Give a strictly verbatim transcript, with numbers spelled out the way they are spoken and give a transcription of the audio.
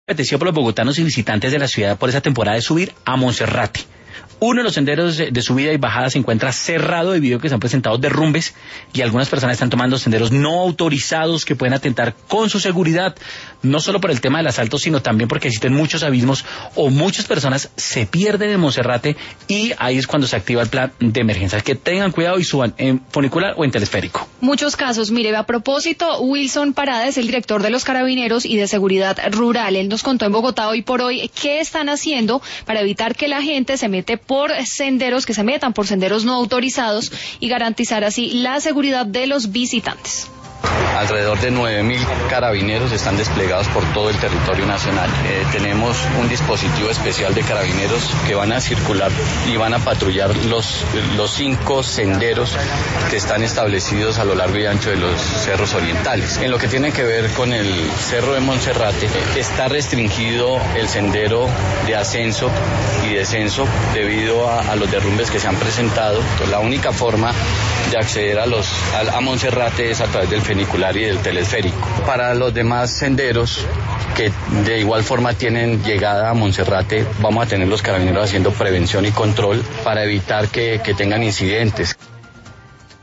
Apetecido por los bogotanos y visitantes de la ciudad por esa temporada de subir a Monserrate. Uno de los senderos de subida y bajada se encuentra cerrado debido a que se han presentado derrumbes y algunas personas están tomando senderos no autorizados que pueden atentar con su seguridad, no solo por el tema del asalto, sino también porque existen muchos abismos o muchas personas se pierden en Monserrate y ahí es cuando se activa el plan de emergencia. Que tengan cuidado y suban en funicular o en telesférico. Muchos casos. Mire, a propósito, Wilson Parada es el director de los Carabineros y de Seguridad Rural. Él nos contó en Bogotá hoy por hoy qué están haciendo para evitar que la gente se mete por senderos, que se metan por senderos no autorizados y garantizar así la seguridad de los visitantes. Alrededor de nueve mil carabineros están desplegados por todo el territorio nacional. Eh, tenemos un dispositivo especial de carabineros que van a circular y van a patrullar los, los cinco senderos que están establecidos a lo largo y ancho de los cerros orientales. En lo que tiene que ver con el cerro de Monserrate, eh, está restringido el sendero de ascenso y descenso debido a, a los derrumbes que se han presentado. Entonces, la única forma de acceder a, los, a, a Monserrate es a través del funicular y del telesférico. Para los demás senderos que de igual forma tienen llegada a Monserrate, vamos a tener los carabineros haciendo prevención y control para evitar que, que tengan incidentes.